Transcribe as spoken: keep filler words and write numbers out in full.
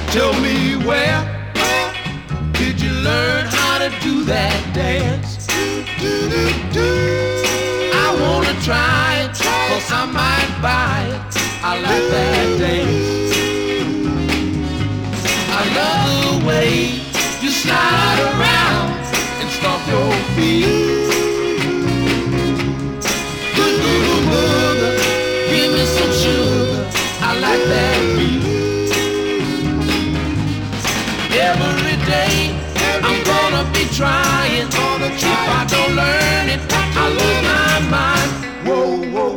Tell me where did you learn how to do that dance? I wanna try it, cause I might buy it. I like that dance. I love the way you slide around and stomp your feet. Good little mother, give me some sugar. I like that beat. Every day I'm gonna be trying. If I don't learn it, I lose my mind. Whoa, whoa.